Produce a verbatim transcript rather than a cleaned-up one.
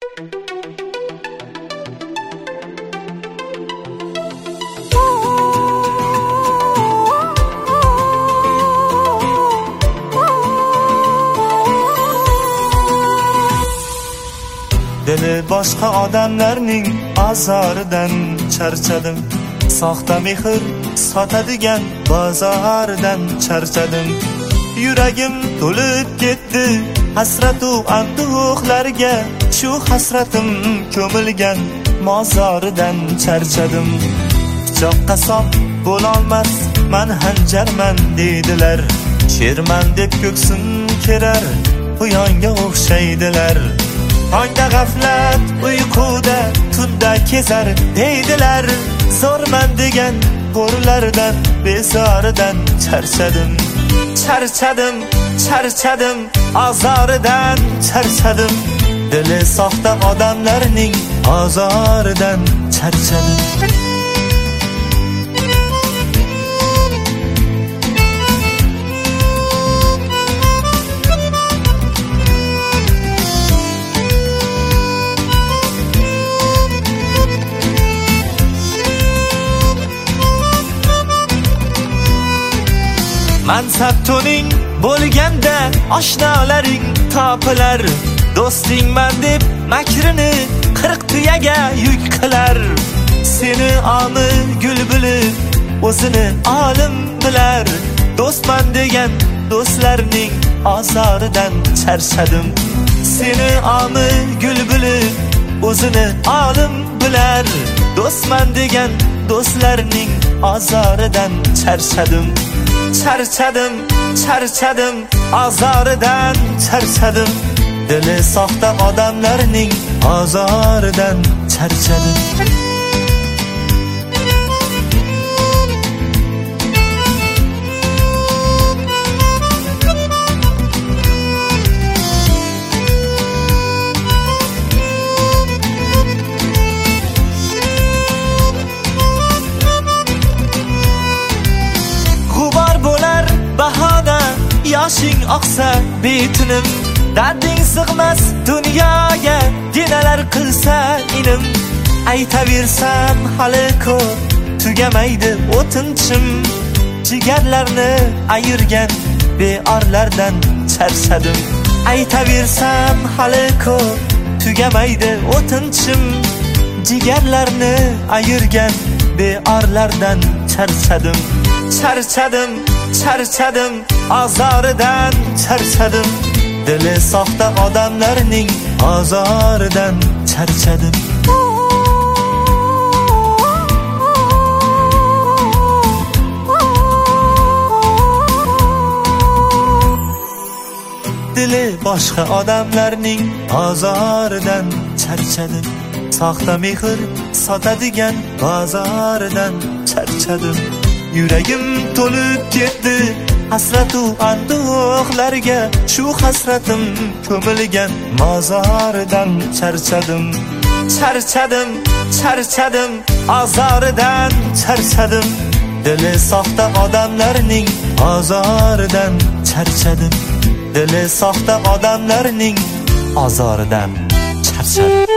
Dili boshqa odamlarning azoridan charchadim. Soxta mehr sotadigan bozordan charchadim. Yuragim to'lib ketdi hasratu anduhlarga, shu hasratim ko'milgan mozoridan charchadim. Pichoq qasob bo'lolmas, men hanjarman deydilar. Sherman deb ko'ksim kerar, quyonga o'xshaydilar. Tongda g'aflat, uyquda, tunda kezar deydilar. Zo'rman degan qo'rlardan, bezoridan charchadim. Charchadim, charchadim, azoridan charchadim. Dili soxta odamlarning azoridan charchadim. Mansab to'ning bo'lganda oshnolaring topilar. Do'stingman deb makrini qirq tuyaga yuk qilar. Seni omi gul bilib, o'zini olim bilar. Do'stman degan do'stlarning azoridan charchadim. Seni omi gul bilib, o'zini olim bilar. Do'stman degan do'stlarning azoridan charchadim. Charchadim, charchadim, azoridan charchadim. Dili soxta odamlarning azoridan charchadim. Bahona yoshing oqsa betinim, darding sig'mas dunyoga, dinalar qilsa inim. Aytaversam hali ko'p, tugamaydi o'tinchim. Jigarlarni ayirgan beorlardan charchadim. Aytaversam hali ko'p, tugamaydi o'tinchim. Jigarlarni ayirgan beorlardan charchadim. Charchadim, charchadim, azoridan charchadim. Dili soxta odamlarning azoridan charchadim. Dili boshqa odamlarning azoridan charchadim. Soxta mehr sotadigan bozoridan charchadim. Yuragim to'lib ketdi hasratu anduhlarga, shu hasratim ko'milgan mozoridan charchadim. Charchadim, charchadim, azoridan charchadim. Dili soxta odamlarning azoridan charchadim. Dili soxta odamlarning azoridan charchadim.